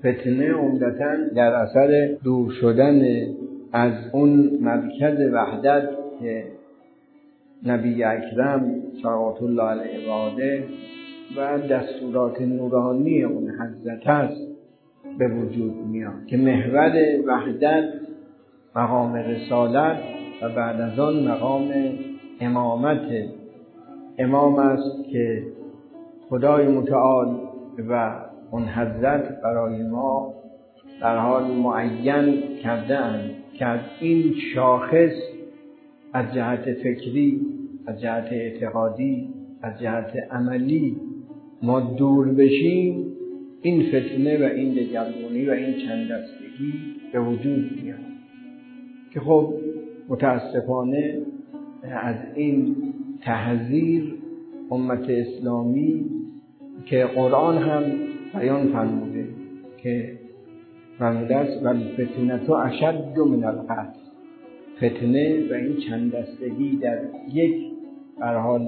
فتنه عمدتاً در اثر دور شدن از اون مرکز وحدت که نبی اکرم صلوات الله علیه و آله و دستورات نورانی اون حضرت است به وجود میاد که محور وحدت مقام رسالت و بعد از آن مقام امامت امام است که خدای متعال و اون حضرت برای ما در حال معین کرده‌اند که از این شاخص از جهت فکری، از جهت اعتقادی، از جهت عملی ما دور بشیم، این فتنه و این دگرگونی و این چند دستگی به وجود میاد که خب متاسفانه از این تحذیر امت اسلامی که قرآن هم بیان فرموده که فرموده است والفتنة اشد من القتل، فتنه و این چند دستگی در یک در حال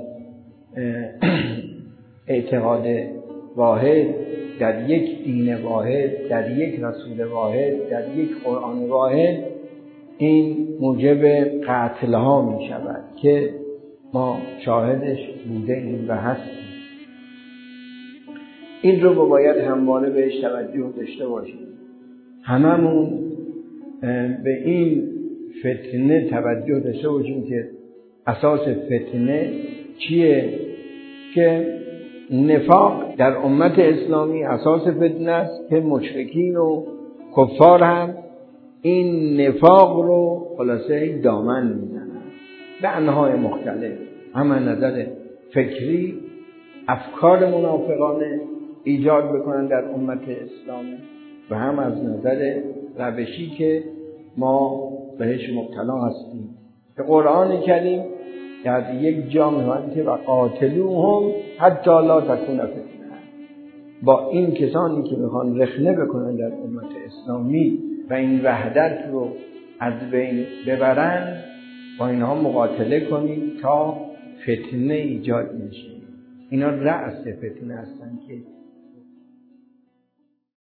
اعتقاد واحد، در یک دین واحد، در یک رسول واحد، در یک قرآن واحد، این موجب قتل ها می شود که ما شاهدش بوده ایم و هستیم. این رو باید همواره بهش توجه داشته باشیم. هممون به این فتنه توجه داشته باشیم که اساس فتنه چیه؟ که نفاق در امت اسلامی اساس فتنه است که مشرکین و کفار هم این نفاق رو خلاصه دامن میزنن به انواع مختلف، هم از نظر فکری افکار منافقانه ایجاد بکنن در امت اسلامی و هم از نظر روشی که ما بهش مبتلا هستیم. که قرآن کریم در یک جا می‌فرماید که وقاتلوهم حتی لا تکون فتنه، با این کسانی که میخوان رخنه بکنن در امت اسلامی و این وحدت رو از بین ببرن، با اینها مقاتله کنیم تا فتنه ایجاد نشه. اینا رأس فتنه هستن که